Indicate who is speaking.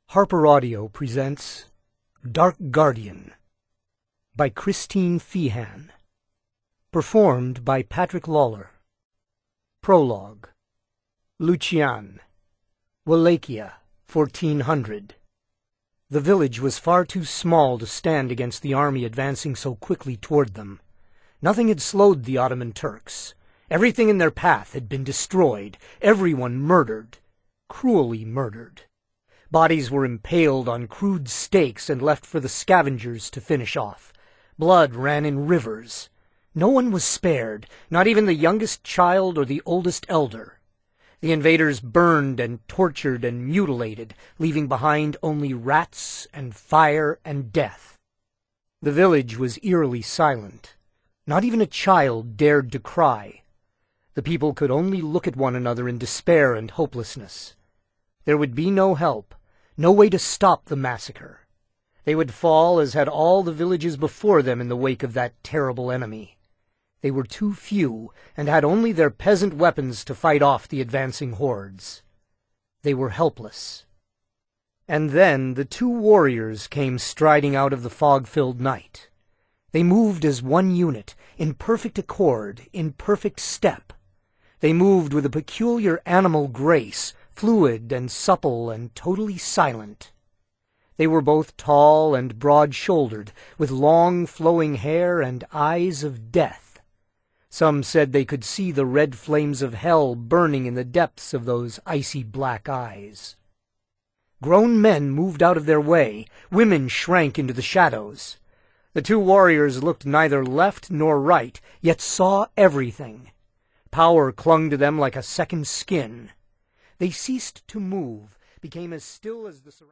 Speaker 1: Harper Audio presents Dark Guardian by Christine Feehan. Performed by Patrick Lawler. Prologue. Lucian. Wallachia, 1400. The village was far too small to stand against the army advancing so quickly toward them. Nothing had slowed the Ottoman Turks. Everything in their path had been destroyed, everyone murdered, cruelly murdered. Bodies were impaled on crude stakes and left for the scavengers to finish off. Blood ran in rivers. No one was spared, not even the youngest child or the oldest elder. The invaders burned and tortured and mutilated, leaving behind only rats and fire and death. The village was eerily silent. Not even a child dared to cry. The people could only look at one another in despair and hopelessness. There would be no help, no way to stop the massacre. They would fall as had all the villages before them in the wake of that terrible enemy. They were too few, and had only their peasant weapons to fight off the advancing hordes. They were helpless. And then the two warriors came striding out of the fog-filled night. They moved as one unit, in perfect accord, in perfect step. They moved with a peculiar animal grace, fluid and supple and totally silent. They were both tall and broad-shouldered, with long flowing hair and eyes of death. Some said they could see the red flames of hell burning in the depths of those icy black eyes. Grown men moved out of their way, women shrank into the shadows. The two warriors looked neither left nor right, yet saw everything. Power clung to them like a second skin. They ceased to move, became as still as the surroundings.